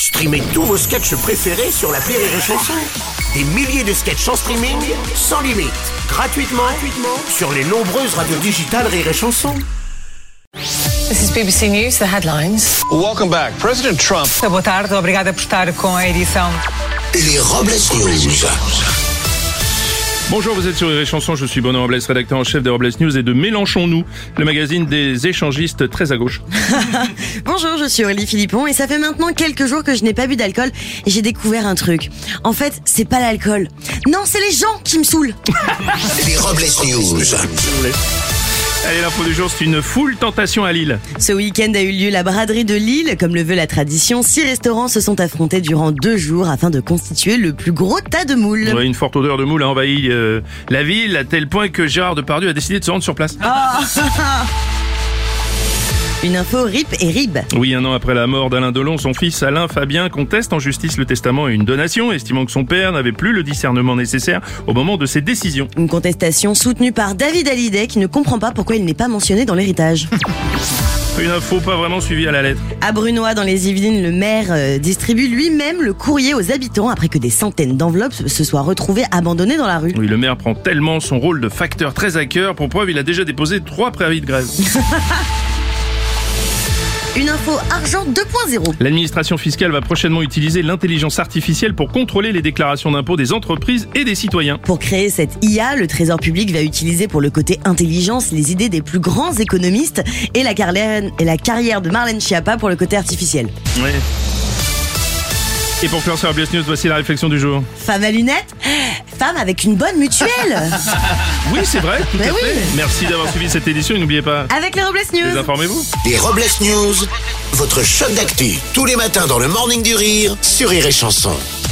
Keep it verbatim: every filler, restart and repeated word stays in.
Streamez tous vos sketchs préférés sur l'appli Rire et Chanson. Des milliers de sketchs en streaming, sans limite, gratuitement, gratuitement sur les nombreuses radios digitales Rire et Chanson. This is B B C News, the headlines. Welcome back. President Trump. Boa tarde, obrigada por estar com a edição. Les Robles News. Bonjour, vous êtes sur Rire et Chanson, je suis Bruno Robles, rédacteur en chef des Robles News et de Mélenchon-nous, le magazine des échangistes très à gauche. Bonjour, je suis Aurélie Philippon et ça fait maintenant quelques jours que je n'ai pas bu d'alcool et j'ai découvert un truc. En fait, c'est pas l'alcool. Non, c'est les gens qui me saoulent. Les Robles News. Allez, l'info du jour, c'est une foule tentation à Lille. Ce week-end a eu lieu la braderie de Lille. Comme le veut la tradition, six restaurants se sont affrontés durant deux jours afin de constituer le plus gros tas de moules. Ouais, une forte odeur de moule a envahi euh, la ville à tel point que Gérard Depardieu a décidé de se rendre sur place. Ah. Une info rip et rib. Oui, un an après la mort d'Alain Delon, son fils Alain Fabien conteste en justice le testament et une donation, estimant que son père n'avait plus le discernement nécessaire au moment de ses décisions. Une contestation soutenue par David Hallyday qui ne comprend pas pourquoi il n'est pas mentionné dans l'héritage. Une info pas vraiment suivie à la lettre. À Brunoy, dans les Yvelines, le maire euh, distribue lui-même le courrier aux habitants après que des centaines d'enveloppes se soient retrouvées abandonnées dans la rue. Oui, le maire prend tellement son rôle de facteur très à cœur. Pour preuve, il a déjà déposé trois préavis de grève. Une info argent deux point zéro. L'administration fiscale va prochainement utiliser l'intelligence artificielle pour contrôler les déclarations d'impôts des entreprises et des citoyens. Pour créer cette I A, le Trésor public va utiliser pour le côté intelligence les idées des plus grands économistes et la carrière, et la carrière de Marlène Schiappa pour le côté artificiel. Ouais. Et pour clore sur Robles News, voici la réflexion du jour. Femme à lunettes, femme avec une bonne mutuelle. Oui, c'est vrai, tout Mais à oui. fait. Merci d'avoir suivi cette édition et n'oubliez pas, Avec les Robles News. désinformez-vous. Les Robles News, votre choc d'actu, tous les matins dans le Morning du Rire sur Rire et Chanson.